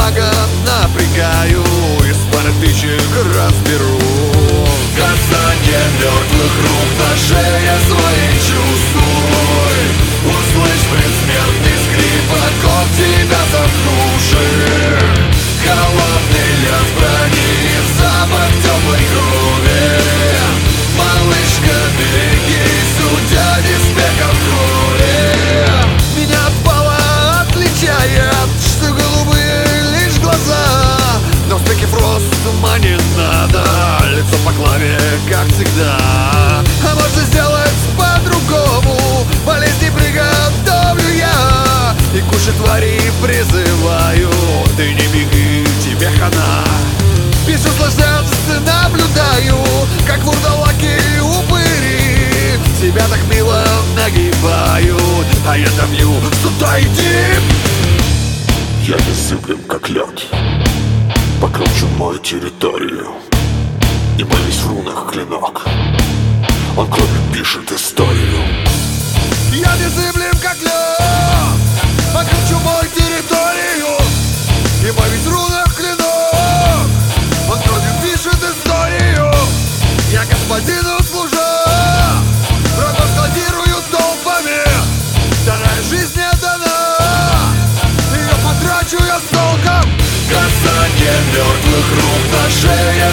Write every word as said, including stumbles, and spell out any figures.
мага напрягаю, из пары тысячек разберу. Касание мертвых рук на шее своей чувствуй. Услышь предсмертный скрип оков тебя заткнувших. Холодный лед брони, запах теплой крови. Малышка, берегись, судья диспека в крови. Меня от пала отличает, что голубые лишь глаза. Но в спеке фрост ума не надо, лицо по клаве, как всегда. А можно сделать по-другому, болезни приготовлю я. И кучу тварей призываю, ты не беги, тебе хана. Без услаждаться наблюдаю, как вурдалаки упыри тебя так мило нагибают, а я добью, сюда иди. Я незыблем, как лед, покручу мою территорию. И молись в рунах клинок, он кровью пишет историю. Я незыблем, как лед, покручу мою территорию. И мой ведь в рунах клинок, он кровью пишет историю. Я господину служа, врагов складирую толпами. Вторая жизнь мне дана, ее потрачу я с толком. Касание мертвых рук на шее